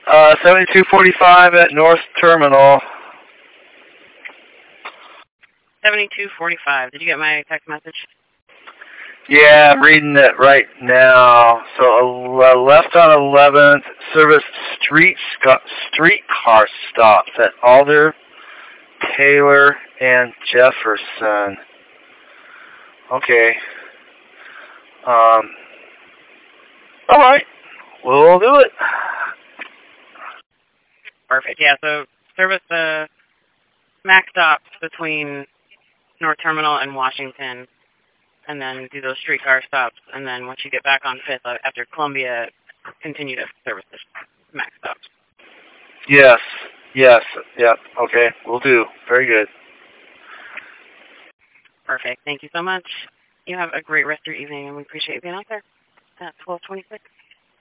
7245 at North Terminal. 7245. Did you get my text message? Yeah, I'm reading it right now. So left on 11th, service streetcar stops at Alder, Taylor, and Jefferson. Okay. All right. We'll do it. Perfect. Yeah, so service max stops between North Terminal and Washington, and then do those streetcar stops, and then once you get back on 5th after Columbia, continue to service the max stops. Yes. Yes. Yep. Okay. We'll do. Very good. Perfect. Thank you so much. You have a great rest of your evening, and we appreciate you being out there at 1226.